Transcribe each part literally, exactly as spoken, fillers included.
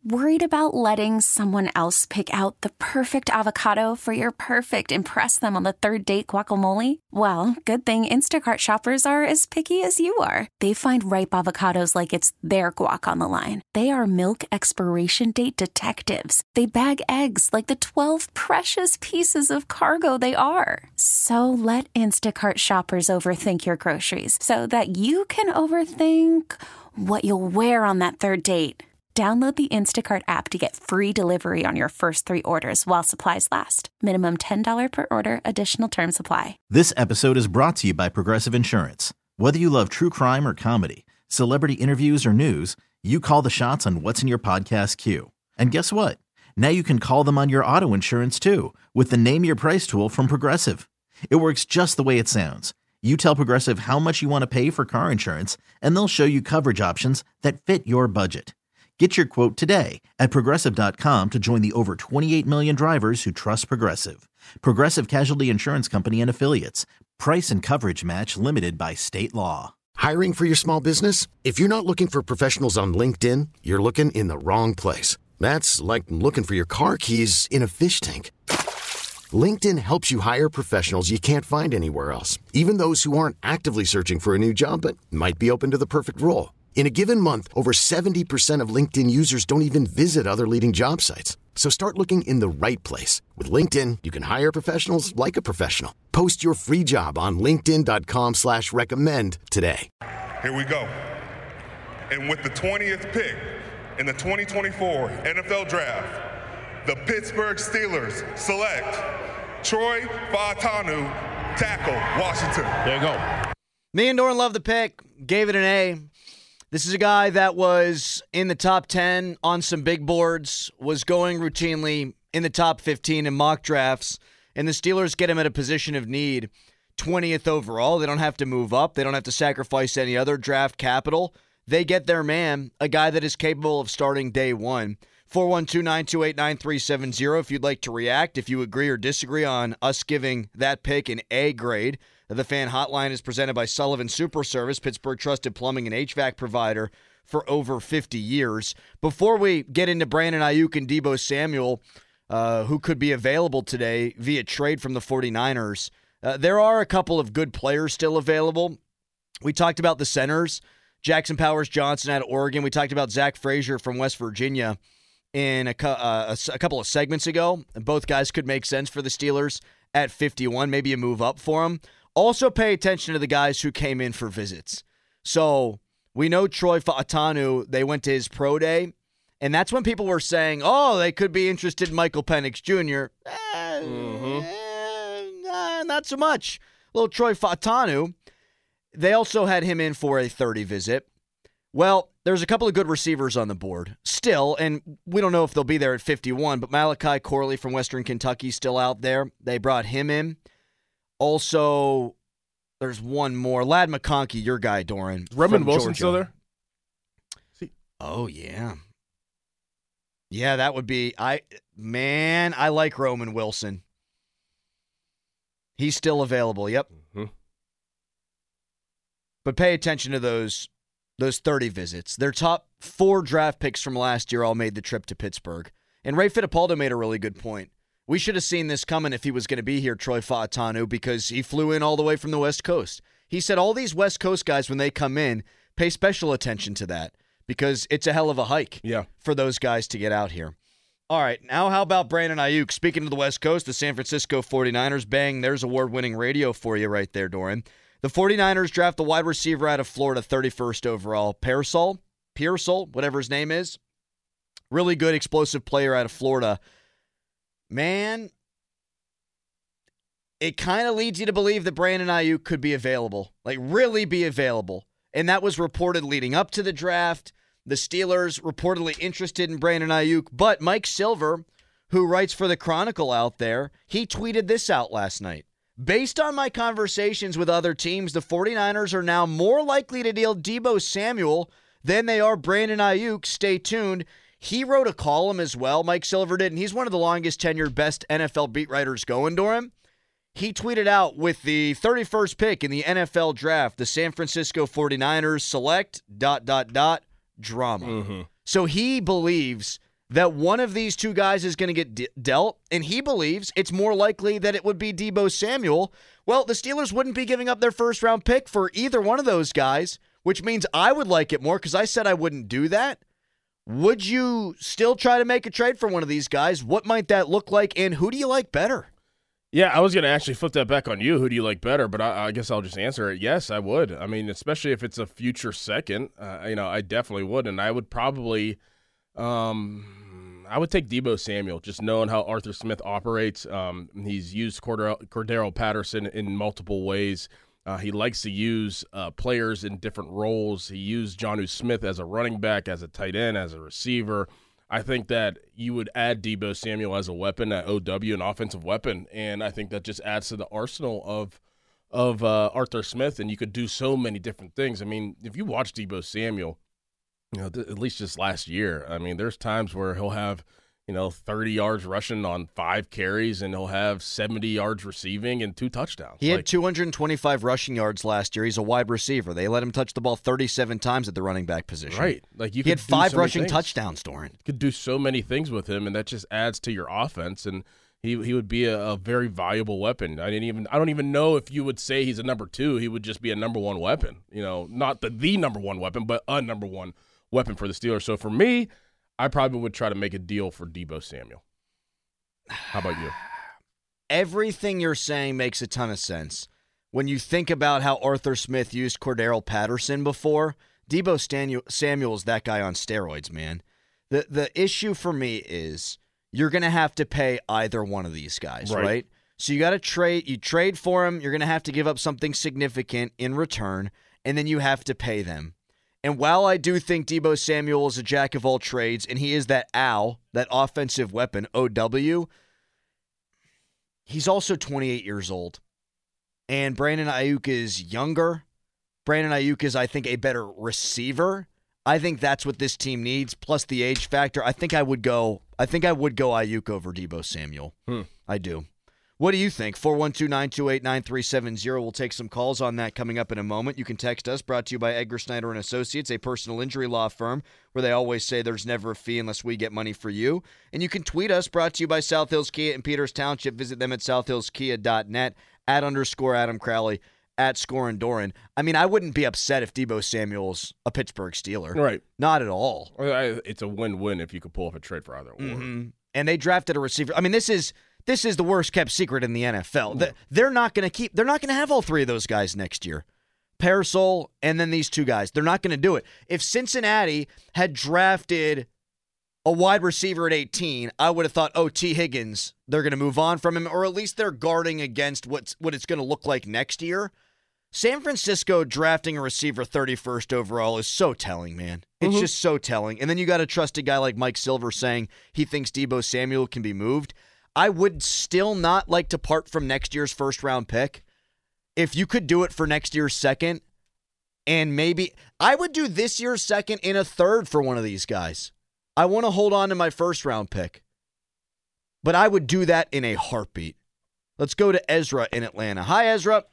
Worried about letting someone else pick out the perfect avocado for your perfect impress them on the third date guacamole? Well, good thing Instacart shoppers are as picky as you are. They find ripe avocados like it's their guac on the line. They are milk expiration date detectives. They bag eggs like the twelve precious pieces of cargo they are. So let Instacart shoppers overthink your groceries so that you can overthink what you'll wear on that third date. Download the Instacart app to get free delivery on your first three orders while supplies last. Minimum ten dollars per order. Additional terms apply. This episode is brought to you by Progressive Insurance. Whether you love true crime or comedy, celebrity interviews or news, you call the shots on what's in your podcast queue. And guess what? Now you can call them on your auto insurance too with the Name Your Price tool from Progressive. It works just the way it sounds. You tell Progressive how much you want to pay for car insurance, and they'll show you coverage options that fit your budget. Get your quote today at Progressive dot com to join the over twenty-eight million drivers who trust Progressive. Progressive Casualty Insurance Company and Affiliates. Price and coverage match limited by state law. Hiring for your small business? If you're not looking for professionals on LinkedIn, you're looking in the wrong place. That's like looking for your car keys in a fish tank. LinkedIn helps you hire professionals you can't find anywhere else, even those who aren't actively searching for a new job but might be open to the perfect role. In a given month, over seventy percent of LinkedIn users don't even visit other leading job sites. So start looking in the right place. With LinkedIn, you can hire professionals like a professional. Post your free job on linkedin dot com slash recommend today. Here we go. And with the twentieth pick in the twenty twenty-four N F L Draft, the Pittsburgh Steelers select Troy Fautanu, tackle, Washington. There you go. Me and Doran love the pick. Gave it an A. This is a guy that was in the top ten on some big boards, was going routinely in the top fifteen in mock drafts, and the Steelers get him at a position of need, twentieth overall. They don't have to move up. They don't have to sacrifice any other draft capital. They get their man, a guy that is capable of starting day one. four one two, nine two eight, nine three seven zero if you'd like to react, if you agree or disagree on us giving that pick an A grade. The Fan Hotline is presented by Sullivan Super Service, Pittsburgh trusted plumbing and H V A C provider for over fifty years. Before we get into Brandon Ayuk and Deebo Samuel, uh, who could be available today via trade from the 49ers, uh, there are a couple of good players still available. We talked about the centers, Jackson Powers-Johnson out of Oregon. We talked about Zach Frazier from West Virginia in a, uh, a, a couple of segments ago. And both guys could make sense for the Steelers at fifty-one, maybe a move up for them. Also pay attention to the guys who came in for visits. So we know Troy Fautanu, they went to his pro day, and that's when people were saying, oh, they could be interested in Michael Penix Junior Eh, mm-hmm. eh, not so much. Little Troy Fautanu. They also had him in for a thirty visit. Well, there's a couple of good receivers on the board still, and we don't know if they'll be there at fifty-one, but Malachi Corley from Western Kentucky still out there. They brought him in. Also, there's one more. Ladd McConkey, your guy, Doran. Roman Wilson still there? See? Oh, yeah. Yeah, that would be, I man, I like Roman Wilson. He's still available, yep. Mm-hmm. But pay attention to those, those thirty visits. Their top four draft picks from last year all made the trip to Pittsburgh. And Ray Fittipaldo made a really good point. We should have seen this coming if he was going to be here, Troy Fautanu, because he flew in all the way from the West Coast. He said all these West Coast guys, when they come in, pay special attention to that because it's a hell of a hike yeah. for those guys to get out here. All right, now how about Brandon Ayuk? Speaking of the West Coast, the San Francisco 49ers, bang, there's award-winning radio for you right there, Doran. The 49ers draft the wide receiver out of Florida, thirty-first overall, Pearsall, Pearsall, whatever his name is. Really good, explosive player out of Florida. Man, it kind of leads you to believe that Brandon Ayuk could be available, like really be available. And that was reported leading up to the draft. The Steelers reportedly interested in Brandon Ayuk, but Mike Silver, who writes for the Chronicle out there, he tweeted this out last night. Based on my conversations with other teams, the 49ers are now more likely to deal Deebo Samuel than they are Brandon Ayuk. Stay tuned. He wrote a column as well, Mike Silver did, and he's one of the longest tenured best N F L beat writers going, Doran. He tweeted out, with the thirty-first pick in the N F L draft, the San Francisco 49ers select dot, dot, dot, drama. Mm-hmm. So he believes that one of these two guys is going to get de- dealt, and he believes it's more likely that it would be Deebo Samuel. Well, the Steelers wouldn't be giving up their first-round pick for either one of those guys, which means I would like it more because I said I wouldn't do that. Would you still try to make a trade for one of these guys? What might that look like, and who do you like better? Yeah, I was going to actually flip that back on you. Who do you like better? But I, I guess I'll just answer it. Yes, I would. I mean, especially if it's a future second, uh, you know, I definitely would. And I would probably, um, I would take Deebo Samuel, just knowing how Arthur Smith operates. Um, he's used Cordero, Cordero Patterson in multiple ways. Uh, he likes to use uh, players in different roles. He used Jonnu Smith as a running back, as a tight end, as a receiver. I think that you would add Deebo Samuel as a weapon at O W, an offensive weapon, and I think that just adds to the arsenal of of uh, Arthur Smith, and you could do so many different things. I mean, if you watch Deebo Samuel, you know, th- at least just last year, I mean, there's times where he'll have, you know, thirty yards rushing on five carries, and he'll have seventy yards receiving and two touchdowns. He like, had two hundred twenty-five rushing yards last year. He's a wide receiver. They let him touch the ball thirty-seven times at the running back position. Right. Like you he could had do five so many rushing things. touchdowns, Doran. You could do so many things with him, and that just adds to your offense. And he he would be a, a very valuable weapon. I didn't even I don't even know if you would say he's a number two. He would just be a number one weapon. You know, not the the number one weapon, but a number one weapon for the Steelers. So for me, I probably would try to make a deal for Deebo Samuel. How about you? Everything you're saying makes a ton of sense. When you think about how Arthur Smith used Cordero Patterson before, Deebo Samuel is that guy on steroids, man. The the issue for me is you're going to have to pay either one of these guys, right? right? So you got to trade. You trade for him. You're going to have to give up something significant in return, and then you have to pay them. And while I do think Deebo Samuel is a jack of all trades, and he is that owl, that offensive weapon, O W, he's also twenty-eight years old. And Brandon Ayuk is younger. Brandon Ayuk is, I think, a better receiver. I think that's what this team needs, plus the age factor. I think I would go I think I would go Ayuk over Deebo Samuel. Hmm. I do. What do you think? four one two, nine two eight, nine three seven zero. We'll take some calls on that coming up in a moment. You can text us, brought to you by Edgar Snyder and Associates, a personal injury law firm where they always say there's never a fee unless we get money for you. And you can tweet us, brought to you by South Hills Kia in Peters Township. Visit them at south hills kia dot net, at underscore Adam Crowley, at Scorin' Doran. I mean, I wouldn't be upset if Deebo Samuel's a Pittsburgh Steeler. Right. Not at all. It's a win-win if you could pull off a trade for either or. Mm-hmm. And they drafted a receiver. I mean, this is this is the worst kept secret in the N F L. Yeah. They're not going to keep. They're not going to have all three of those guys next year. Parasol and then these two guys. They're not going to do it. If Cincinnati had drafted a wide receiver at eighteen, I would have thought, oh, T. Higgins, they're going to move on from him, or at least they're guarding against what's what it's going to look like next year. San Francisco drafting a receiver thirty-first overall is so telling, man. It's mm-hmm. just so telling. And then you got to trust a guy like Mike Silver saying he thinks Deebo Samuel can be moved. I would still not like to part from next year's first-round pick. If you could do it for next year's second, and maybe I would do this year's second in a third for one of these guys. I want to hold on to my first-round pick. But I would do that in a heartbeat. Let's go to Ezra in Atlanta. Hi, Ezra.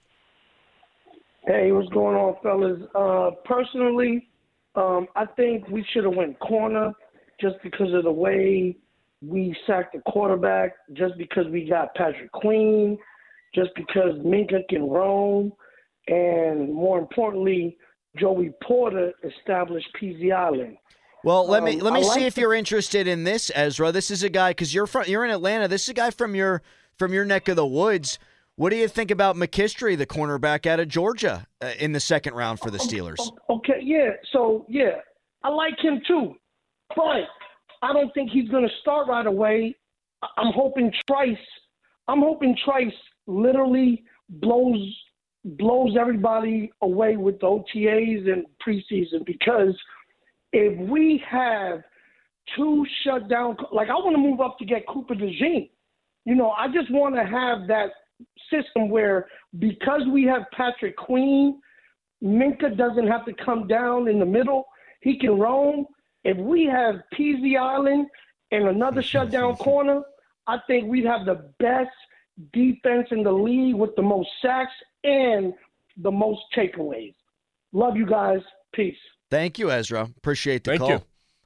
Hey, what's going on, fellas? Uh, personally, um, I think we should have went corner just because of the way we sacked the quarterback, just because we got Patrick Queen, just because Minka can roam, and more importantly, Joey Porter established P Z Island. Well, let me um, let me I see like if you're interested in this, Ezra. This is a guy because you're from you're in Atlanta. This is a guy from your from your neck of the woods. What do you think about McKinstry, the cornerback out of Georgia, uh, in the second round for the Steelers? Okay, yeah. So, yeah, I like him too. But I don't think he's going to start right away. I'm hoping Trice I'm hoping Trice literally blows blows everybody away with the O T As and preseason, because if we have two shutdown – like I want to move up to get Cooper DeJean. You know, I just want to have that system where, because we have Patrick Queen, Minka doesn't have to come down in the middle. He can roam. If we have P Z Island and another shutdown corner, I think we'd have the best defense in the league with the most sacks and the most takeaways. Love you guys. Peace. Thank you, Ezra. Appreciate the Thank call. you.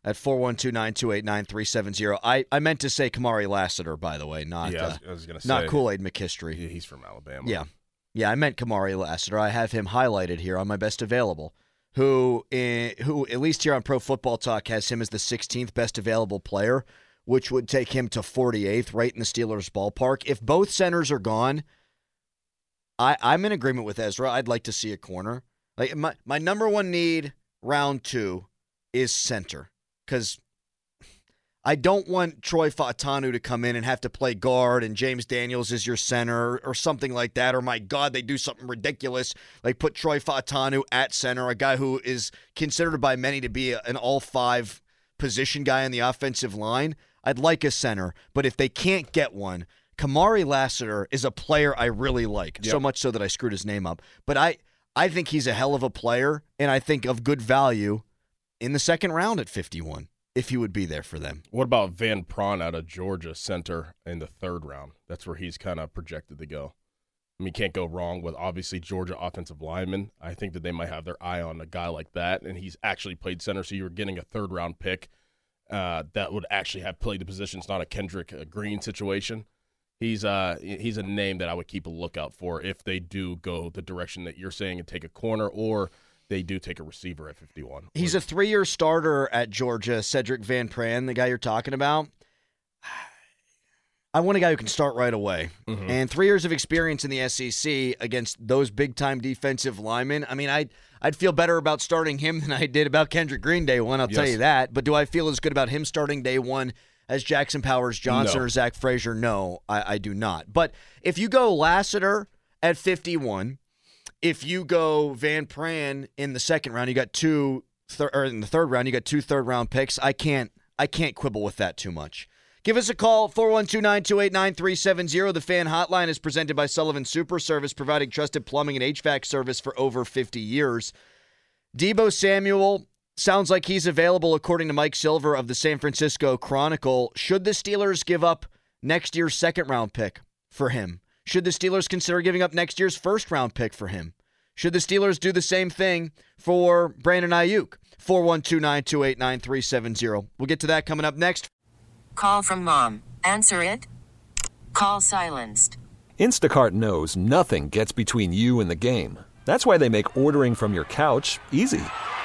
at four one two, nine two eight, nine three seven zero. I, I meant to say Kamari Lassiter, by the way, not, yeah, I was, uh, I was gonna say, not Kool-Aid McHistory. Yeah, he's from Alabama. Yeah. Yeah, I meant Kamari Lassiter. I have him highlighted here on my best available, who, in, who at least here on Pro Football Talk, has him as the sixteenth best available player, which would take him to forty-eighth, right in the Steelers' ballpark. If both centers are gone, I, I'm in agreement with Ezra. I'd like to see a corner. Like my, my number one need, round two, is center. Because I don't want Troy Fautanu to come in and have to play guard and James Daniels is your center or something like that. Or, my God, they do something ridiculous, like put Troy Fautanu at center, a guy who is considered by many to be an all-five position guy on the offensive line. I'd like a center, but if they can't get one, Kamari Lassiter is a player I really like, yep. so much so that I screwed his name up. But I, I think he's a hell of a player, and I think of good value in the second round at fifty-one, if he would be there for them. What about Van Pran out of Georgia, center in the third round? That's where he's kind of projected to go. I mean, can't go wrong with, obviously, Georgia offensive lineman. I think that they might have their eye on a guy like that, and he's actually played center, so you're getting a third-round pick uh, that would actually have played the position. It's not a Kendrick Green situation. He's uh he's a name that I would keep a lookout for if they do go the direction that you're saying and take a corner, or they do take a receiver at fifty-one. He's a three-year starter at Georgia, Cedric Van Pran, the guy you're talking about. I want a guy who can start right away. Mm-hmm. And three years of experience in the S E C against those big-time defensive linemen. I mean, I'd, I'd feel better about starting him than I did about Kendrick Green day one, I'll yes. tell you that. But do I feel as good about him starting day one as Jackson Powers Johnson no. or Zach Frazier? No, I, I do not. But if you go Lassiter at fifty-one, if you go Van Pran in the second round, you got two, thir- or in the third round, you got two third-round picks. I can't, I can't quibble with that too much. Give us a call, four one two, nine two eight, nine three seven zero. The Fan Hotline is presented by Sullivan Super Service, providing trusted plumbing and H V A C service for over fifty years. Deebo Samuel sounds like he's available, according to Mike Silver of the San Francisco Chronicle. Should the Steelers give up next year's second-round pick for him? Should the Steelers consider giving up next year's first-round pick for him? Should the Steelers do the same thing for Brandon Ayuk? four one two, nine two eight, nine three seven zero. We'll get to that coming up next. Call from mom. Answer it. Call silenced. Instacart knows nothing gets between you and the game. That's why they make ordering from your couch easy.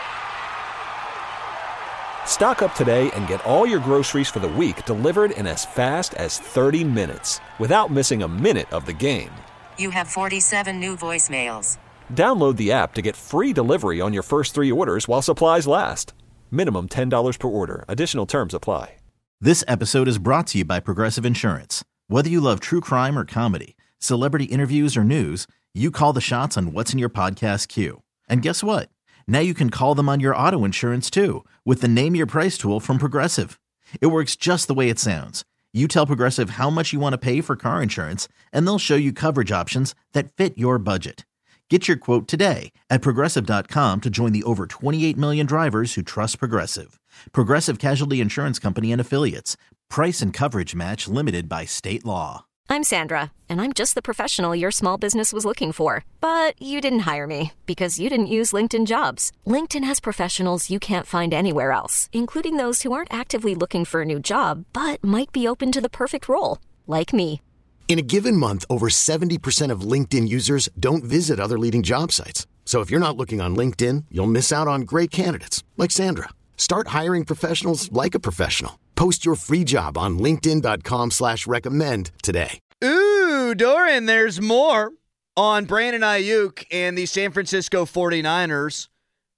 Stock up today and get all your groceries for the week delivered in as fast as thirty minutes without missing a minute of the game. You have forty-seven new voicemails. Download the app to get free delivery on your first three orders while supplies last. Minimum ten dollars per order. Additional terms apply. This episode is brought to you by Progressive Insurance. Whether you love true crime or comedy, celebrity interviews or news, you call the shots on what's in your podcast queue. And guess what? Now you can call them on your auto insurance too with the Name Your Price tool from Progressive. It works just the way it sounds. You tell Progressive how much you want to pay for car insurance, and they'll show you coverage options that fit your budget. Get your quote today at Progressive dot com to join the over twenty-eight million drivers who trust Progressive. Progressive Casualty Insurance Company and Affiliates. Price and coverage match limited by state law. I'm Sandra, and I'm just the professional your small business was looking for. But you didn't hire me because you didn't use LinkedIn Jobs. LinkedIn has professionals you can't find anywhere else, including those who aren't actively looking for a new job, but might be open to the perfect role, like me. In a given month, over seventy percent of LinkedIn users don't visit other leading job sites. So if you're not looking on LinkedIn, you'll miss out on great candidates like Sandra. Start hiring professionals like a professional. Post your free job on linkedin dot com slash recommend today. Ooh, Doran, there's more on Brandon Ayuk and the San Francisco forty-niners.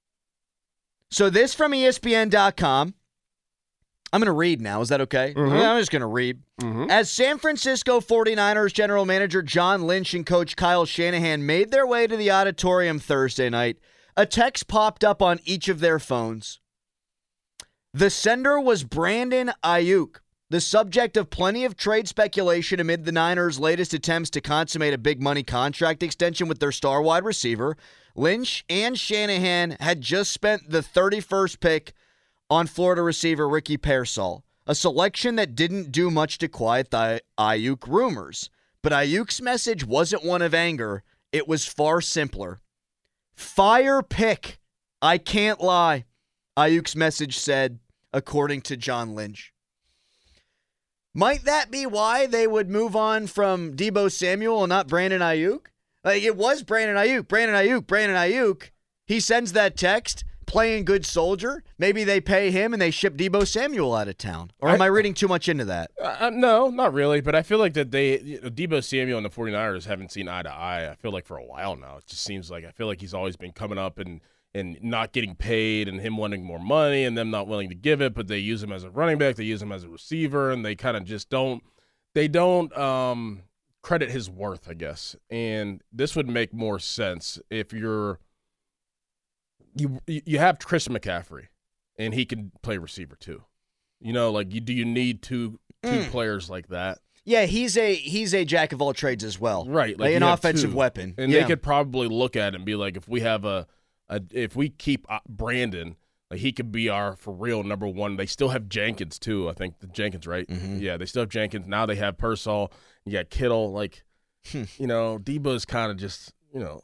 So this from E S P N dot com. I'm going to read now. Is that okay? Mm-hmm. Yeah, I'm just going to read. Mm-hmm. As San Francisco forty-niners general manager John Lynch and coach Kyle Shanahan made their way to the auditorium Thursday night, a text popped up on each of their phones. The sender was Brandon Ayuk, the subject of plenty of trade speculation amid the Niners' latest attempts to consummate a big money contract extension with their star wide receiver. Lynch and Shanahan had just spent the thirty-first pick on Florida receiver Ricky Pearsall, a selection that didn't do much to quiet the Ayuk rumors. But Ayuk's message wasn't one of anger. It was far simpler. Fire pick. I can't lie. Ayuk's message said, according to John Lynch. Might that be why they would move on from Deebo Samuel and not Brandon Ayuk? Like, it was Brandon Ayuk, Brandon Ayuk, Brandon Ayuk. He sends that text, playing good soldier. Maybe they pay him and they ship Deebo Samuel out of town. Or am I, I reading too much into that? Uh, no, not really. But I feel like that they, you know, Deebo Samuel and the 49ers haven't seen eye to eye, I feel like, for a while now. It just seems like, I feel like he's always been coming up and and not getting paid and him wanting more money and them not willing to give it, but they use him as a running back, they use him as a receiver, and they kind of just don't they don't um, credit his worth, I guess. And this would make more sense if you're you you have Christian McCaffrey and he can play receiver too. You know, like, you, do you need two two mm. players like that? Yeah, he's a he's a jack of all trades as well. Right, like, like an offensive two. weapon. And yeah. they could probably look at it and be like, if we have a Uh, if we keep Brandon, like, he could be our for real number one. They still have Jenkins too. I think the Jenkins, right? Mm-hmm. Yeah, they still have Jenkins. Now they have Pearsall. You got Kittle. Like, you know, Debo's kind of just, you know,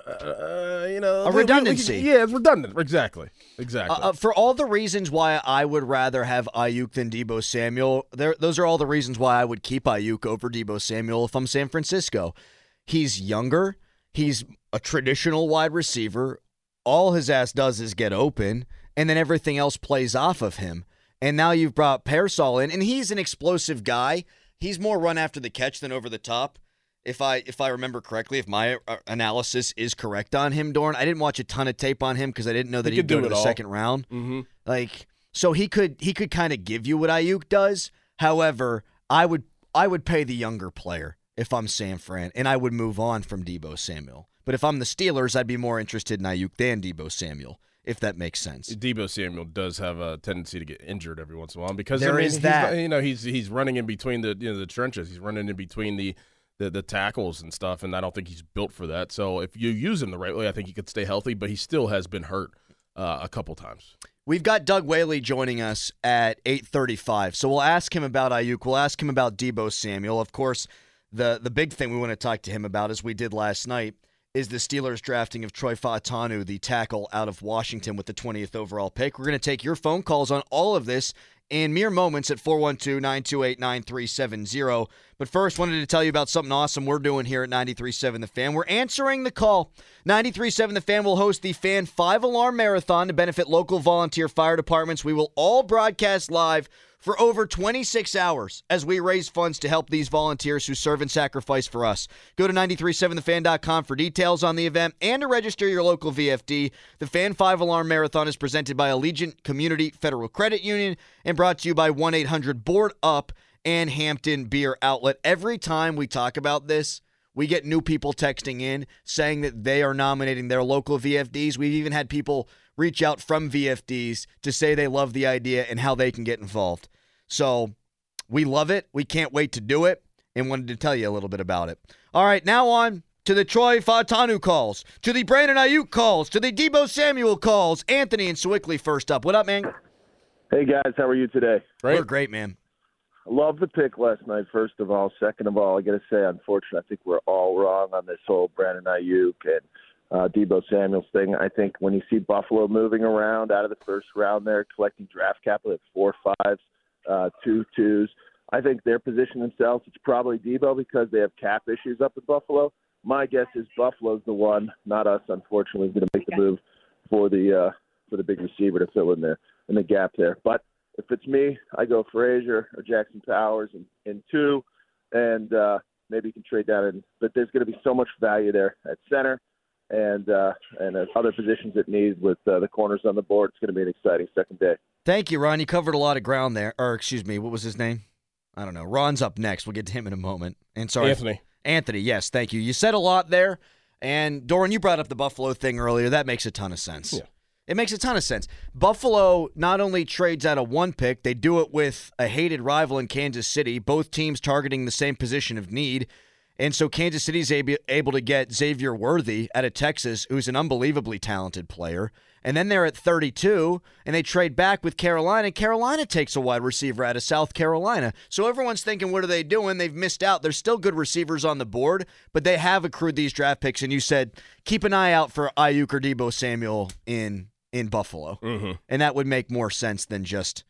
uh, you know, a redundancy. We, we, yeah, it's redundant. Exactly, exactly. Uh, uh, for all the reasons why I would rather have Ayuk than Deebo Samuel, there, those are all the reasons why I would keep Ayuk over Deebo Samuel if I'm San Francisco. He's younger. He's a traditional wide receiver. All his ass does is get open, and then everything else plays off of him. And now you've brought Pearsall in, and he's an explosive guy. He's more run after the catch than over the top, if I if I remember correctly, if my analysis is correct on him, Dorn. I didn't watch a ton of tape on him because I didn't know that he he'd go to the all. second round. Mm-hmm. Like, so he could he could kind of give you what Ayuk does. However, I would I would pay the younger player if I'm San Fran, and I would move on from Deebo Samuel. But if I'm the Steelers, I'd be more interested in Ayuk than Deebo Samuel, if that makes sense. Deebo Samuel does have a tendency to get injured every once in a while because there I mean, is he's, that. You know, he's he's running in between the you know the trenches. He's running in between the, the the tackles and stuff, and I don't think he's built for that. So if you use him the right way, I think he could stay healthy. But he still has been hurt uh, a couple times. We've got Doug Whaley joining us at eight thirty-five, so we'll ask him about Ayuk. We'll ask him about Deebo Samuel. Of course, the the big thing we want to talk to him about, as we did last night, is the Steelers drafting of Troy Fautanu, the tackle out of Washington, with the twentieth overall pick. We're going to take your phone calls on all of this in mere moments at four one two, nine two eight, nine three seven zero. But first, wanted to tell you about something awesome we're doing here at ninety-three point seven The Fan. We're answering the call. ninety-three point seven The Fan will host the Fan five-Alarm Marathon to benefit local volunteer fire departments. We will all broadcast live for over twenty-six hours as we raise funds to help these volunteers who serve and sacrifice for us. Go to nine three seven the fan dot com for details on the event and to register your local V F D. The Fan five Alarm Marathon is presented by Allegiant Community Federal Credit Union and brought to you by one eight hundred board up and Hampton Beer Outlet. Every time we talk about this, we get new people texting in saying that they are nominating their local V F Ds. We've even had people reach out from V F Ds to say they love the idea and how they can get involved. So we love it. We can't wait to do it and wanted to tell you a little bit about it. All right, now on to the Troy Fautanu calls, to the Brandon Ayuk calls, to the Deebo Samuel calls. Anthony and Sewickley first up. What up, man? Hey, guys. How are you today? Great. We're great, man. I love the pick last night, first of all. Second of all, I got to say, unfortunately, I think we're all wrong on this whole Brandon Ayuk and uh, Deebo Samuels thing. I think when you see Buffalo moving around out of the first round there, collecting draft capital at four fives, uh, two twos, I think they're positioning themselves. It's probably Deebo because they have cap issues up in Buffalo. My guess is Buffalo's the one, not us, unfortunately, is going to make the move for the uh, for the big receiver to fill in there in the gap there. But if it's me, I go Frazier or Jackson Powers in, in two, and uh, maybe you can trade down. In, but there's going to be so much value there at center and uh, and at other positions at need with uh, the corners on the board. It's going to be an exciting second day. Thank you, Ron. You covered a lot of ground there. Or, excuse me, what was his name? I don't know. Ron's up next. We'll get to him in a moment. And sorry, Anthony. Anthony, yes, thank you. You said a lot there. And, Doran, you brought up the Buffalo thing earlier. That makes a ton of sense. Yeah. It makes a ton of sense. Buffalo not only trades out of one pick, they do it with a hated rival in Kansas City, both teams targeting the same position of need. And so Kansas City's able to get Xavier Worthy out of Texas, who's an unbelievably talented player. And then they're at thirty-two, and they trade back with Carolina. Carolina takes a wide receiver out of South Carolina. So everyone's thinking, what are they doing? They've missed out. There's still good receivers on the board, but they have accrued these draft picks. And you said, keep an eye out for Ayuk or Deebo Samuel in in Buffalo. Mm-hmm. And that would make more sense than just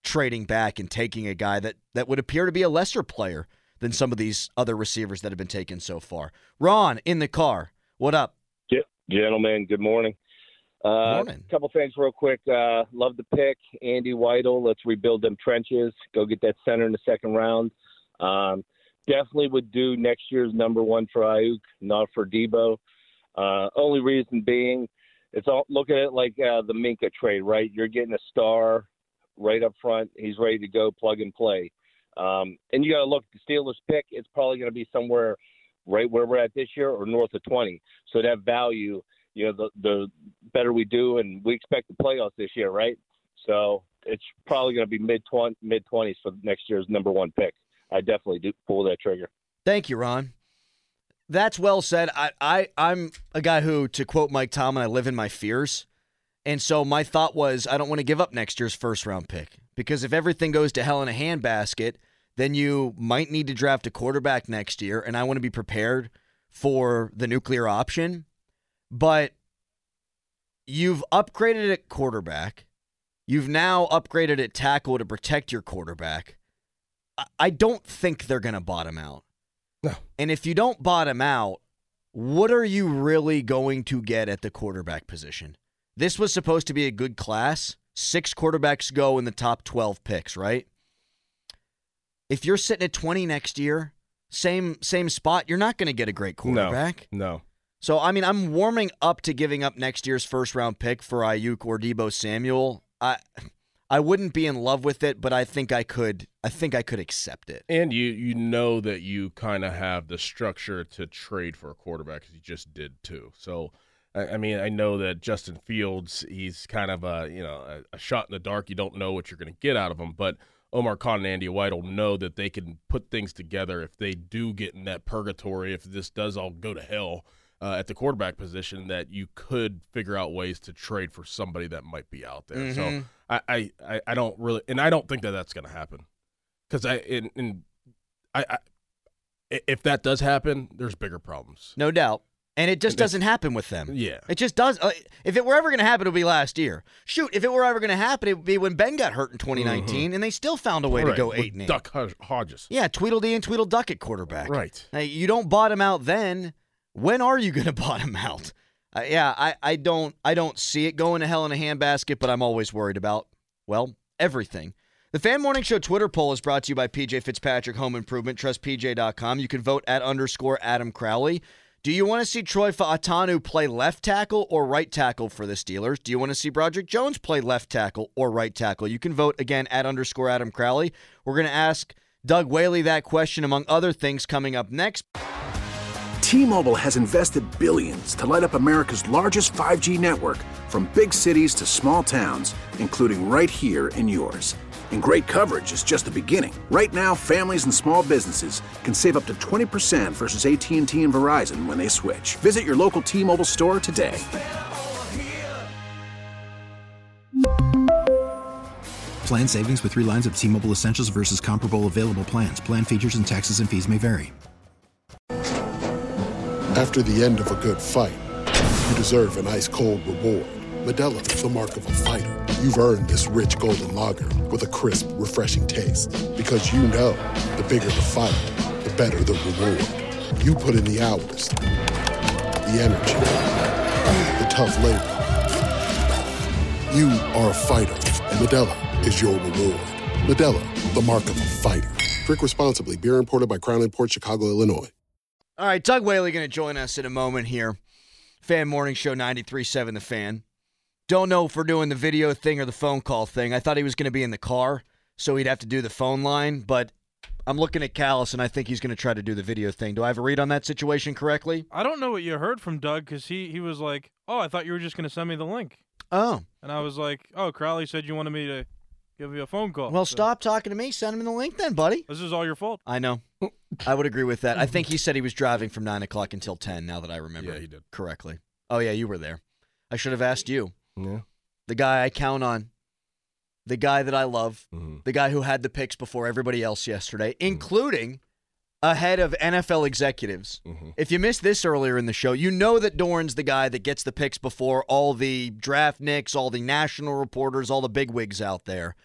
trading back and taking a guy that, that would appear to be a lesser player than some of these other receivers that have been taken so far. Ron, in the car, what up? Gentlemen, good morning. Uh, morning. A couple things real quick. Uh, love the pick. Andy Weidel, let's rebuild them trenches. Go get that center in the second round. Um, definitely would do next year's number one for Ayuk, not for Debo. Uh, only reason being, it's all look at it like uh, the Minka trade, right? You're getting a star right up front. He's ready to go, plug and play. Um, and you got to look at the Steelers pick. It's probably going to be somewhere right where we're at this year or north of twenty. So that value, you know, the, the better we do, and we expect the playoffs this year, right? So it's probably going to be mid mid twenties for next year's number one pick. I definitely do pull that trigger. Thank you, Ron. That's well said. I, I, I'm a guy who, to quote Mike Tomlin, I live in my fears. And so my thought was, I don't want to give up next year's first-round pick. Because if everything goes to hell in a handbasket, then you might need to draft a quarterback next year, and I want to be prepared for the nuclear option. But you've upgraded at quarterback. You've now upgraded at tackle to protect your quarterback. I don't think they're going to bottom out. No. And if you don't bottom out, what are you really going to get at the quarterback position? This was supposed to be a good class. Six quarterbacks go in the top twelve picks, right? If you're sitting at twenty next year, same same spot, you're not going to get a great quarterback. No, no. So, I mean, I'm warming up to giving up next year's first-round pick for Ayuk or Debo Samuel. I I wouldn't be in love with it, but I think I could I think I could accept it. And you you know that you kind of have the structure to trade for a quarterback, because you just did too. So, I, I mean, I know that Justin Fields, he's kind of a, you know, a, a shot in the dark. You don't know what you're going to get out of him, but Omar Khan and Andy Weidel know that they can put things together if they do get in that purgatory, if this does all go to hell uh, at the quarterback position, that you could figure out ways to trade for somebody that might be out there. Mm-hmm. So I, I, I don't really, and I don't think that that's going to happen, because I, in, in I, I, if that does happen, there's bigger problems. No doubt. And it just doesn't happen with them. Yeah. It just does. Uh, if it were ever going to happen, it would be last year. Shoot, if it were ever going to happen, it would be when Ben got hurt in twenty nineteen, mm-hmm. and they still found a way right. to go with eight and eight. Duck Hodges. Yeah, Tweedledee and Tweedleduck at quarterback. Right. Now, you don't bottom out then. When are you going to bottom out? Uh, yeah, I, I don't I don't see it going to hell in a handbasket, but I'm always worried about, well, everything. The Fan Morning Show Twitter poll is brought to you by P J Fitzpatrick Home Improvement. Trust P J dot com. You can vote at underscore Adam Crowley. Do you want to see Troy Fautanu play left tackle or right tackle for the Steelers? Do you want to see Broderick Jones play left tackle or right tackle? You can vote, again, at underscore Adam Crowley. We're going to ask Doug Whaley that question, among other things, coming up next. T-Mobile has invested billions to light up America's largest five G network, from big cities to small towns, including right here in yours. And great coverage is just the beginning. Right now, families and small businesses can save up to twenty percent versus A T and T and Verizon when they switch. Visit your local T-Mobile store today. Plan savings with three lines of T-Mobile Essentials versus comparable available plans. Plan features and taxes and fees may vary. After the end of a good fight, you deserve an ice-cold reward. Modelo is the mark of a fighter. You've earned this rich golden lager with a crisp, refreshing taste. Because you know, the bigger the fight, the better the reward. You put in the hours, the energy, the tough labor. You are a fighter, and Modelo is your reward. Modelo, the mark of a fighter. Drink responsibly. Beer imported by Crown Imports, Chicago, Illinois. All right, Doug Whaley going to join us in a moment here. Fan Morning Show ninety-three point seven The Fan. Don't know if we're doing the video thing or the phone call thing. I thought he was going to be in the car, so he'd have to do the phone line, but I'm looking at Callis, and I think he's going to try to do the video thing. Do I have a read on that situation correctly? I don't know what you heard from Doug, because he, he was like, oh, I thought you were just going to send me the link. Oh. And I was like, oh, Crowley said you wanted me to give you a phone call. Well, so. Stop talking to me. Send him the link then, buddy. This is all your fault. I know. I would agree with that. I think he said he was driving from nine o'clock until ten, now that I remember yeah, he did. correctly. Oh, yeah, you were there. I should have asked you. Yeah. The guy I count on, the guy that I love, mm-hmm. the guy who had the picks before everybody else yesterday, mm-hmm. including ahead of N F L executives. Mm-hmm. If you missed this earlier in the show, you know that Doran's the guy that gets the picks before all the draft nicks, all the national reporters, all the bigwigs out there.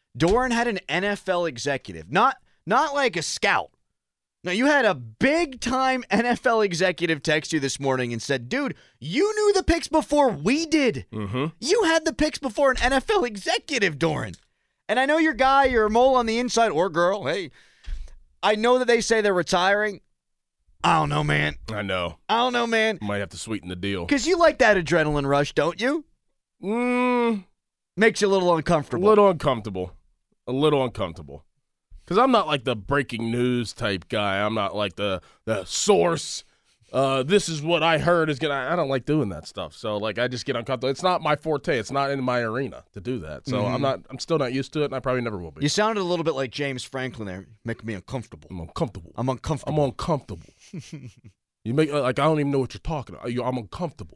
Doran had an N F L executive, not not like a scout. No, you had a big-time N F L executive text you this morning and said, dude, you knew the picks before we did. Mm-hmm. You had the picks before an N F L executive, Doran. And I know your guy, you're a mole on the inside, or girl, hey. I know that they say they're retiring. I don't know, man. I know. I don't know, man. Might have to sweeten the deal. Because you like that adrenaline rush, don't you? Mm. Makes you a little uncomfortable. A little uncomfortable. A little uncomfortable. Because I'm not like the breaking news type guy. I'm not like the the source. Uh, this is what I heard is going to – I don't like doing that stuff. So, like, I just get uncomfortable. It's not my forte. It's not in my arena to do that. So, Mm-hmm. I'm not – I'm still not used to it, and I probably never will be. You sounded a little bit like James Franklin there. Making me uncomfortable. I'm uncomfortable. I'm uncomfortable. I'm uncomfortable. You make – like, I don't even know what you're talking about. I'm uncomfortable.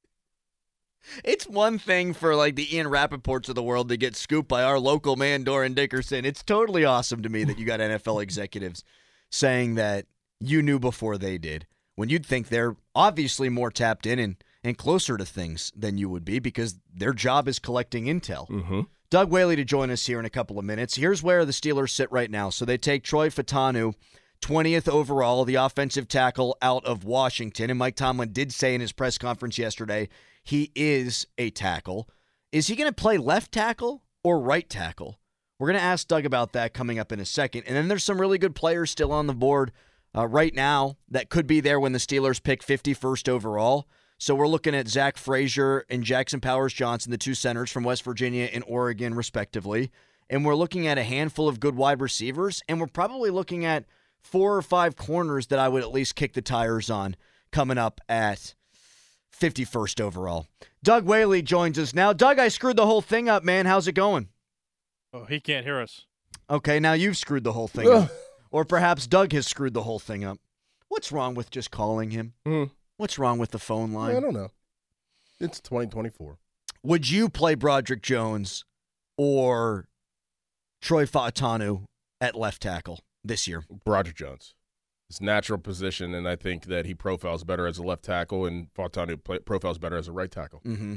It's one thing for, like, the Ian Rappaports of the world to get scooped by our local man, Doran Dickerson. It's totally awesome to me that you got N F L executives saying that you knew before they did, when you'd think they're obviously more tapped in and, and closer to things than you would be because their job is collecting intel. Mm-hmm. Doug Whaley to join us here in a couple of minutes. Here's where the Steelers sit right now. So they take Troy Fautanu, twentieth overall, the offensive tackle out of Washington. And Mike Tomlin did say in his press conference yesterday he is a tackle. Is he going to play left tackle or right tackle? We're going to ask Doug about that coming up in a second. And then there's some really good players still on the board uh, right now that could be there when the Steelers pick fifty-first overall. So we're looking at Zach Frazier and Jackson Powers-Johnson, the two centers from West Virginia and Oregon, respectively. And we're looking at a handful of good wide receivers. And we're probably looking at four or five corners that I would at least kick the tires on coming up at fifty-first overall. Doug Whaley joins us now. Doug, I screwed the whole thing up, man. How's it going? Oh, he can't hear us. Okay, now you've screwed the whole thing up. Or perhaps Doug has screwed the whole thing up. What's wrong with just calling him? Mm. What's wrong with the phone line? I don't know. It's twenty twenty-four. Would you play Broderick Jones or Troy Fautanu at left tackle this year? Broderick Jones. His natural position, and I think that he profiles better as a left tackle, and Fautanu play, profiles better as a right tackle. Mm-hmm.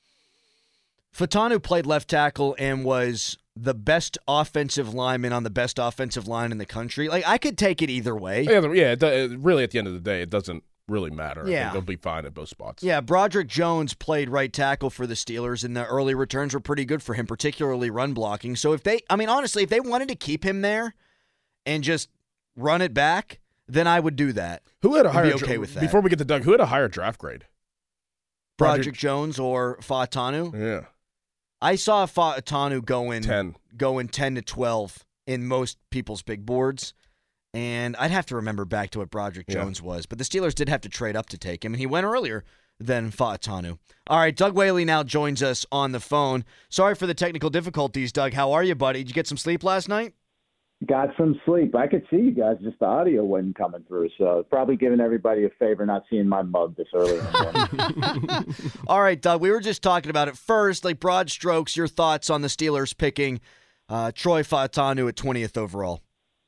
Fautanu played left tackle and was the best offensive lineman on the best offensive line in the country. Like, I could take it either way. Yeah, yeah it, it, really, at the end of the day, it doesn't really matter. Yeah. I think they'll be fine at both spots. Yeah, Broderick Jones played right tackle for the Steelers, and the early returns were pretty good for him, particularly run blocking. So if they, I mean, honestly, if they wanted to keep him there and just run it back, then I would do that. Who had a I'd higher be okay dra- with that. Before we get to Doug, who had a higher draft grade? Broderick, Broderick Jones or Fautanu? Yeah. I saw Fautanu going ten. going ten to twelve in most people's big boards. And I'd have to remember back to what Broderick Yeah. Jones was. But the Steelers did have to trade up to take him, and he went earlier than Fautanu. All right, Doug Whaley now joins us on the phone. Sorry for the technical difficulties, Doug. How are you, buddy? Did you get some sleep last night? Got some sleep. I could see you guys, just the audio wasn't coming through. So probably giving everybody a favor not seeing my mug this early in the morning. All right, Doug, we were just talking about it first, like broad strokes, your thoughts on the Steelers picking uh, Troy Fautanu at twentieth overall.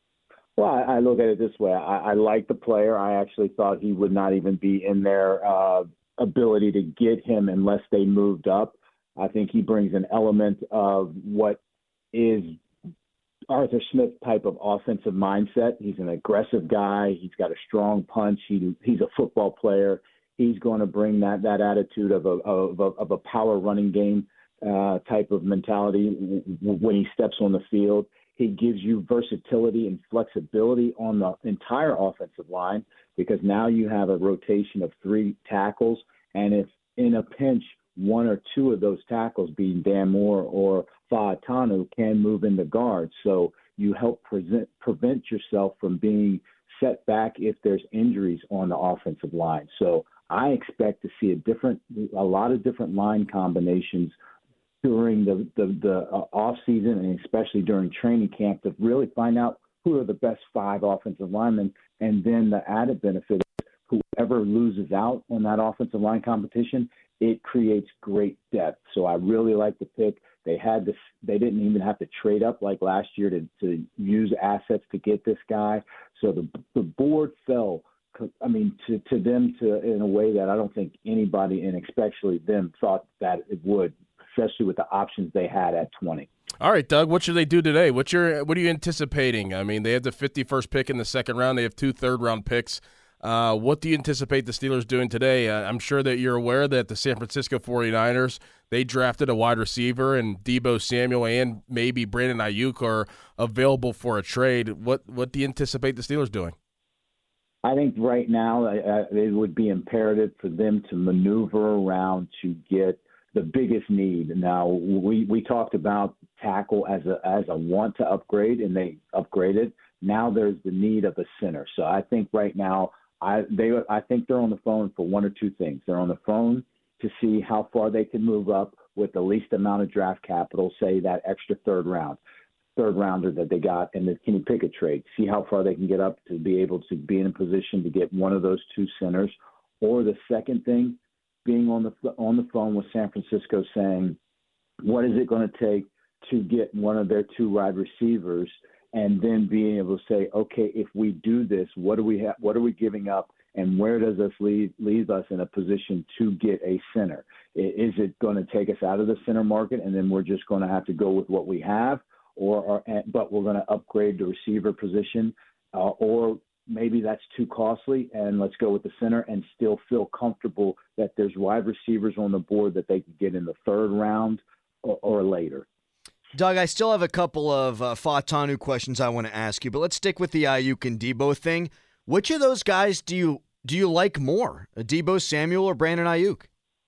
Well, I, I look at it this way. I, I like the player. I actually thought he would not even be in their uh, ability to get him unless they moved up. I think he brings an element of what is Arthur Smith type of offensive mindset. He's an aggressive guy. He's got a strong punch. He, he's a football player. He's going to bring that that attitude of a of a, of a power running game uh, type of mentality when he steps on the field. He gives you versatility and flexibility on the entire offensive line because now you have a rotation of three tackles, and if in a pinch one or two of those tackles, being Dan Moore or Fautanu, can move into guard. So you help present, prevent yourself from being set back if there's injuries on the offensive line. So I expect to see a different, a lot of different line combinations during the, the, the uh, off season and especially during training camp to really find out who are the best five offensive linemen. And then the added benefit is whoever loses out on that offensive line competition, it creates great depth. So I really like the pick. They had this, they didn't even have to trade up like last year to, to use assets to get this guy. So the the board fell, I mean, to, to them to in a way that I don't think anybody, and especially them, thought that it would, especially with the options they had at twenty. All right, Doug, what should they do today? What's your, what are you anticipating? I mean, they have the fifty-first pick in the second round. They have two third-round picks. Uh, what do you anticipate the Steelers doing today? Uh, I'm sure that you're aware that the San Francisco forty-niners, they drafted a wide receiver, and Deebo Samuel and maybe Brandon Ayuk are available for a trade. What what do you anticipate the Steelers doing? I think right now uh, it would be imperative for them to maneuver around to get the biggest need. Now, we, we talked about tackle as a as a want to upgrade, and they upgraded. Now there's the need of a center. So I think right now I they I think they're on the phone for one or two things. They're on the phone to see how far they can move up with the least amount of draft capital, say that extra third round. third rounder that they got in the Kenny Pickett trade, see how far they can get up to be able to be in a position to get one of those two centers. Or the second thing, being on the on the phone with San Francisco saying, what is it going to take to get one of their two wide receivers, and then being able to say, okay, if we do this, what do we have, what are we giving up, and where does this leave, leave us in a position to get a center? Is it going to take us out of the center market, and then we're just going to have to go with what we have? Or, or but we're going to upgrade the receiver position, uh, or maybe that's too costly, and let's go with the center and still feel comfortable that there's wide receivers on the board that they can get in the third round or, or later. Doug, I still have a couple of uh, Fautanu questions I want to ask you, but let's stick with the Ayuk and Deebo thing. Which of those guys do you do you like more, Deebo Samuel or Brandon Ayuk?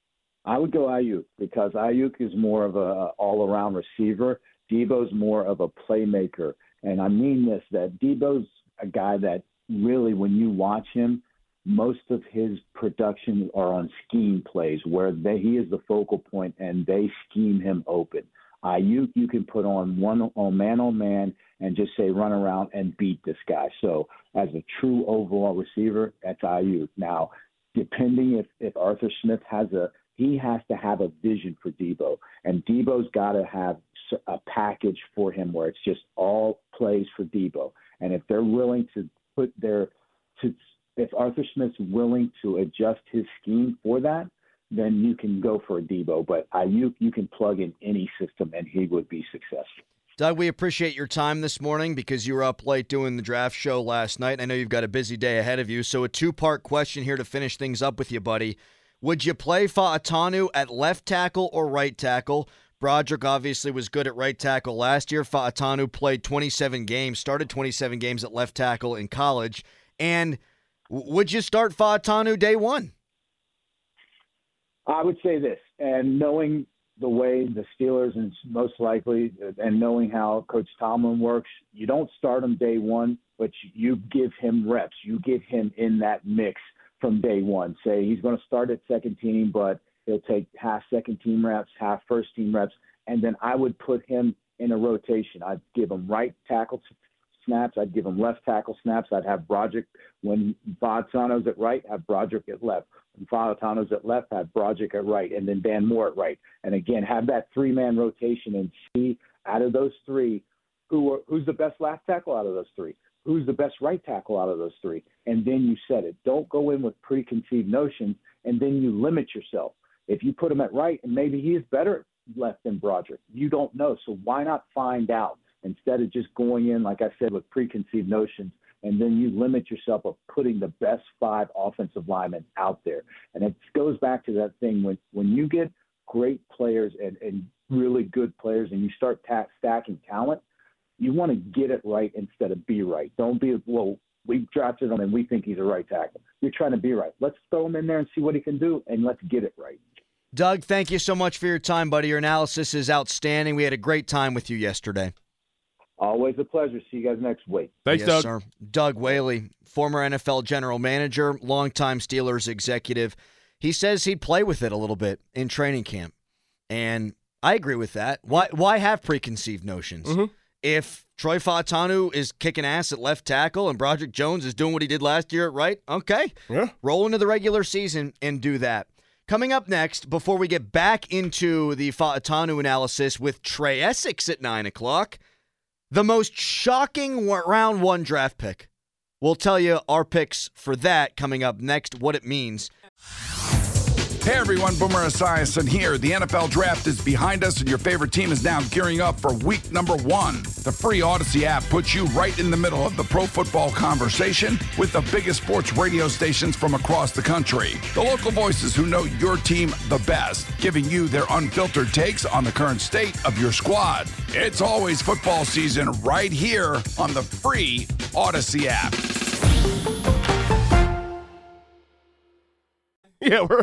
I would go Ayuk because Ayuk is more of a all-around receiver. Deebo's more of a playmaker. And I mean this, that Deebo's a guy that really, when you watch him, most of his production are on scheme plays where they, he is the focal point and they scheme him open. Ayuk, you can put on one on man on man and just say run around and beat this guy. So as a true overall receiver, that's Ayuk. Now, depending if, if Arthur Smith has a he has to have a vision for Deebo, and Deebo's got to have a package for him where it's just all plays for Deebo. And if they're willing to put their, to, if Arthur Smith's willing to adjust his scheme for that, then you can go for a Deebo. But Ayuk, you can plug in any system and he would be successful. Doug, we appreciate your time this morning because you were up late doing the draft show last night. I know you've got a busy day ahead of you. So a two-part question here to finish things up with you, buddy. Would you play Fautanu at left tackle or right tackle? Broderick obviously was good at right tackle last year. Fautanu played twenty-seven games, started twenty-seven games at left tackle in college. And would you start Fautanu day one? I would say this, and knowing the way the Steelers, and most likely, and knowing how Coach Tomlin works, you don't start him day one, but you give him reps. You get him in that mix from day one. Say he's going to start at second team, but he'll take half second team reps, half first team reps, and then I would put him in a rotation. I'd give him right tackle snaps. I'd give him left tackle snaps. I'd have Broderick when Fautano's at right, have Broderick at left. When Fautano's at left, have Broderick at right, and then Dan Moore at right. And again, have that three-man rotation and see out of those three who are, who's the best left tackle out of those three. Who's the best right tackle out of those three? And then you set it. Don't go in with preconceived notions, and then you limit yourself. If you put him at right, and maybe he is better at left than Broderick, you don't know. So why not find out instead of just going in, like I said, with preconceived notions, and then you limit yourself of putting the best five offensive linemen out there. And it goes back to that thing when, when you get great players and, and really good players and you start ta- stacking talent, you want to get it right instead of be right. Don't be, well, we drafted him and we think he's a right tackle. You're trying to be right. Let's throw him in there and see what he can do, and let's get it right. Doug, thank you so much for your time, buddy. Your analysis is outstanding. We had a great time with you yesterday. Always a pleasure. See you guys next week. Thanks, yes, Doug. Sir. Doug Whaley, former N F L general manager, longtime Steelers executive. He says he'd play with it a little bit in training camp. And I agree with that. Why why have preconceived notions? Mm-hmm. If Troy Fautanu is kicking ass at left tackle and Broderick Jones is doing what he did last year at right, okay. Yeah. Roll into the regular season and do that. Coming up next, before we get back into the Fautanu analysis with Trey Essex at nine o'clock, the most shocking round one draft pick. We'll tell you our picks for that coming up next, what it means. Hey everyone, Boomer Esiason here. The N F L Draft is behind us and your favorite team is now gearing up for week number one. The free Odyssey app puts you right in the middle of the pro football conversation with the biggest sports radio stations from across the country. The local voices who know your team the best, giving you their unfiltered takes on the current state of your squad. It's always football season right here on the free Odyssey app. Yeah, we're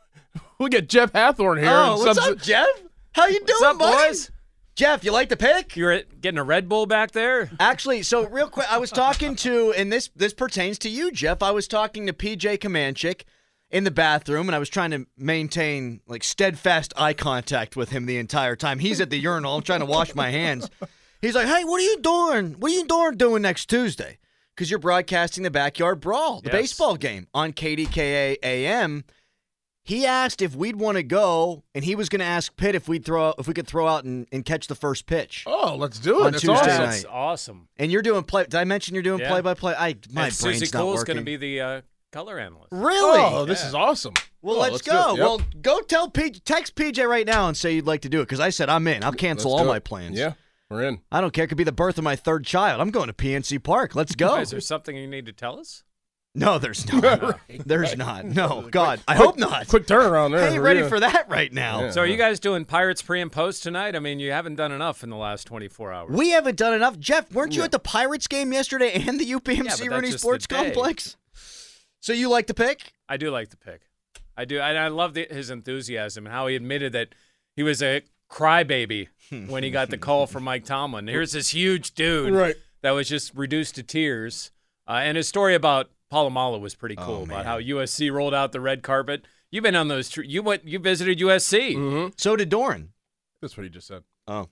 we get Jeff Hathorn here. Oh, what's up, Jeff? How you doing, What's up, buddy? boys? Jeff, you like the pick? You're getting a Red Bull back there? Actually, so real quick, I was talking to, and this this pertains to you, Jeff. I was talking to P J Kamenchik in the bathroom, and I was trying to maintain like steadfast eye contact with him the entire time. He's at the urinal. I'm trying to wash my hands. He's like, "Hey, what are you doing? What are you doing doing next Tuesday? Because you're broadcasting the Backyard Brawl, the Yes. baseball game on K D K A A M." He asked if we'd want to go, and he was going to ask Pitt if we'd throw if we could throw out and, and catch the first pitch. Oh, let's do it. On That's Tuesday awesome. night. That's awesome. And you're doing play. Did I mention you're doing Yeah. play by play? I my and brain's Susie not Cole's working. going to be the uh, color analyst. Really? Oh, this Yeah. is awesome. Well, Oh, let's, let's do go. it. Yep. Well, go tell P J, text P J right now and say you'd like to do it because I said I'm in. I'll cancel Let's all do my it. plans. Yeah, we're in. I don't care. It could be the birth of my third child. I'm going to P N C Park. Let's go. Is there something you need to tell us? No, there's not. Right. There's not. No, God, I Quick- hope not. Quick turnaround there. I ain't ready Yeah. for that right now. Yeah. So are you guys doing Pirates pre and post tonight? I mean, you haven't done enough in the last twenty-four hours. We haven't done enough. Jeff, weren't you Yeah. at the Pirates game yesterday and the U P M Yeah, C but that's Rooney just Sports the day. Complex? So you like the pick? I do like the pick. I do. And I love the, his enthusiasm and how he admitted that he was a crybaby when he got the call from Mike Tomlin. Here's this huge dude Right. that was just reduced to tears. Uh, and his story about Palomalo was pretty cool, Oh, about man. how U S C rolled out the red carpet. You've been on those. Tr- you went. You visited U S C. Mm-hmm. So did Doran. That's what he just said. Oh,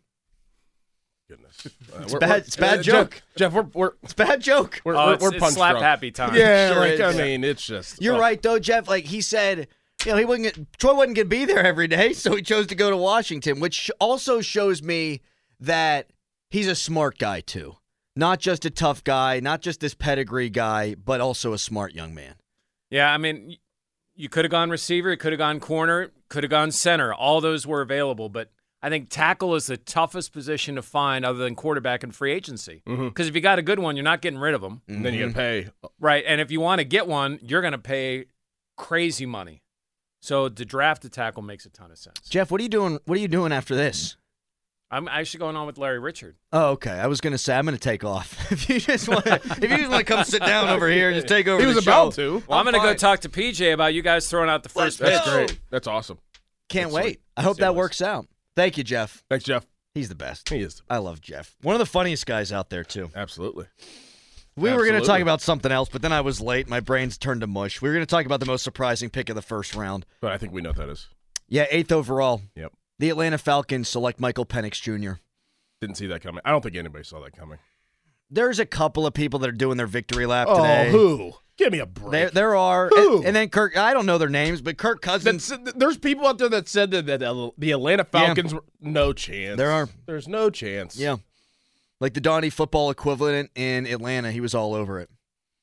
Goodness. Uh, It's we're- bad- we're- it's bad uh, joke. Jeff, Jeff, we're we're it's a bad joke. we're, Oh, we're, it's- we're it's punch slap drunk. happy time. Yeah, Sure like is. I mean, it's just. You're oh. right, though, Jeff. Like he said, you know, he wasn't. Get, Troy wasn't going to be there every day, so he chose to go to Washington, which also shows me that he's a smart guy too, not just a tough guy, not just this pedigree guy, but also a smart young man. Yeah, I mean, y- you could have gone receiver, you could have gone corner, could have gone center. All those were available, but I think tackle is the toughest position to find other than quarterback in free agency. Because Mhm. if you got a good one, you're not getting rid of them. And then you got to pay. Right, and if you want to get one, you're going to pay crazy money. So to draft a tackle makes a ton of sense. Jeff, what are you doing? What are you doing after this? I'm actually going on with Larry Richard. Oh, okay. I was going to say I'm going to take off. if you just want, if you just want to come sit down over here and just take over, He was the about show, to. Well, I'm, going to go fine. talk to P J about you guys throwing out the first pitch. That's great. That's awesome. Can't That's wait. sweet. I hope that Seamless. works out. Thank you, Jeff. Thanks, Jeff. He's the best. He is. I love Jeff. One of the funniest guys out there too. Absolutely. We were going to talk Absolutely. about something else, but then I was late. My brain's turned to mush. We were going to talk about the most surprising pick of the first round. But I think we know what that is. Yeah, eighth overall. Yep. The Atlanta Falcons select Michael Penix Junior Didn't see that coming. I don't think anybody saw that coming. There's a couple of people that are doing their victory lap Oh, today. who? Give me a break. There, there are. Who? And, and then Kirk, I don't know their names, but Kirk Cousins. That's, there's people out there that said that, that the Atlanta Falcons were no chance. There are. There's no chance. Yeah. Like the Donnie football equivalent in Atlanta, he was all over it.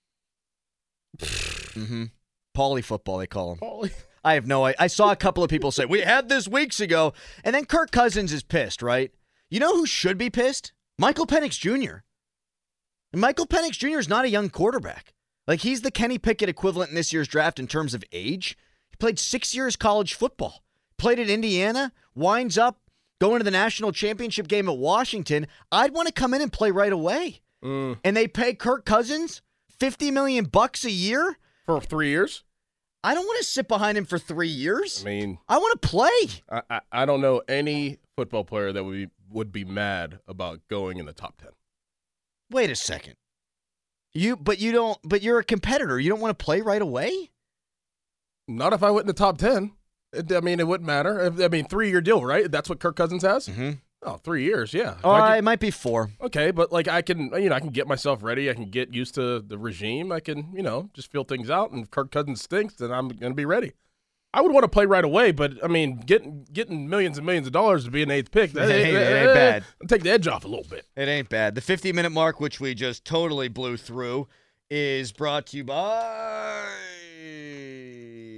mm-hmm. Paulie football, they call him. Paulie. I have no idea. I saw a couple of people say, we had this weeks ago. And then Kirk Cousins is pissed, right? You know who should be pissed? Michael Penix Junior And Michael Penix Junior is not a young quarterback. Like, he's the Kenny Pickett equivalent in this year's draft in terms of age. He played six years college football. Played at Indiana, winds up going to the national championship game at Washington. I'd want to come in and play right away. Mm. And they pay Kirk Cousins fifty million bucks a year For three years? I don't want to sit behind him for three years. I mean, I want to play. I, I, I don't know any football player that would be, would be mad about going in the top ten. Wait a second. You, but you don't. But you're a competitor. You don't want to play right away. Not if I went in the top ten. It, I mean, it wouldn't matter. I mean, three-year deal, right? That's what Kirk Cousins has? Mm-hmm. Oh, three years, yeah. Oh, I it can- might be four. Okay, but like I can, you know, I can get myself ready. I can get used to the regime. I can, you know, just feel things out. And if Kirk Cousins stinks, then I'm going to be ready. I would want to play right away, but I mean, getting getting millions and millions of dollars to be an eighth pick, that It ain't, ain't- it ain't bad. Take the edge off a little bit. It ain't bad. The fifty-minute mark, which we just totally blew through, is brought to you by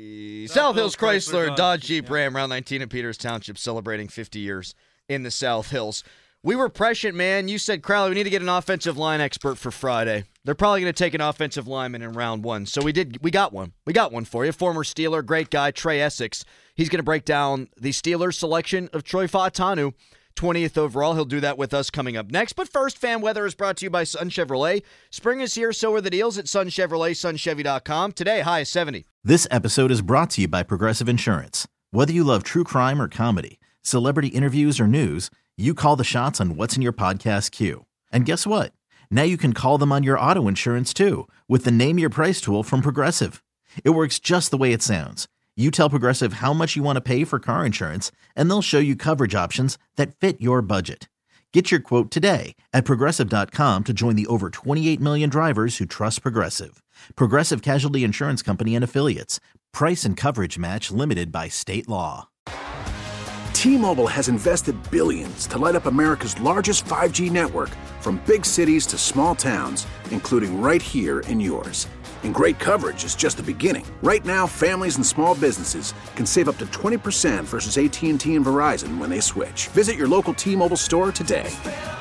South Hills Chrysler, Dodge, Jeep, Ram, Round nineteen in Peters Township, celebrating fifty years in the South Hills. We were prescient, man. You said, Crowley, we need to get an offensive line expert for Friday. They're probably going to take an offensive lineman in round one. So we did. We got one. We got one for you. Former Steeler, great guy, Trey Essex. He's going to break down the Steelers' selection of Troy Fautanu, twentieth overall. He'll do that with us coming up next. But first, fan weather is brought to you by Sun Chevrolet. Spring is here, so are the deals at Sun Chevrolet, sun chevy dot com. Today, high is seventy. This episode is brought to you by Progressive Insurance. Whether you love true crime or comedy, celebrity interviews or news, you call the shots on what's in your podcast queue. And guess what? Now you can call them on your auto insurance too with the Name Your Price tool from Progressive. It works just the way it sounds. You tell Progressive how much you want to pay for car insurance, and they'll show you coverage options that fit your budget. Get your quote today at Progressive dot com to join the over twenty-eight million drivers who trust Progressive. Progressive Casualty Insurance Company and Affiliates. Price and coverage match limited by state law. T-Mobile has invested billions to light up America's largest five G network, from big cities to small towns, including right here in yours. And great coverage is just the beginning. Right now, families and small businesses can save up to twenty percent versus A T and T and Verizon when they switch. Visit your local T-Mobile store today.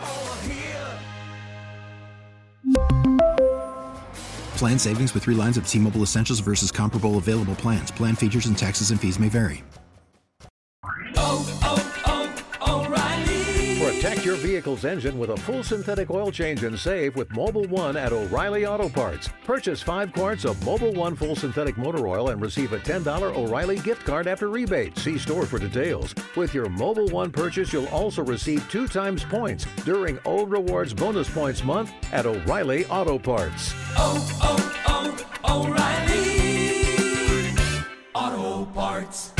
Plan savings with three lines of T-Mobile Essentials versus comparable available plans. Plan features and taxes and fees may vary. Oh, oh, oh, O'Reilly. Protect your vehicle's engine with a full synthetic oil change and save with Mobil one at O'Reilly Auto Parts. Purchase five quarts of Mobil one full synthetic motor oil and receive a ten dollars O'Reilly gift card after rebate. See store for details. With your Mobil one purchase, you'll also receive two times points during O Rewards Bonus Points Month at O'Reilly Auto Parts. Oh, oh, oh, O'Reilly Auto Parts.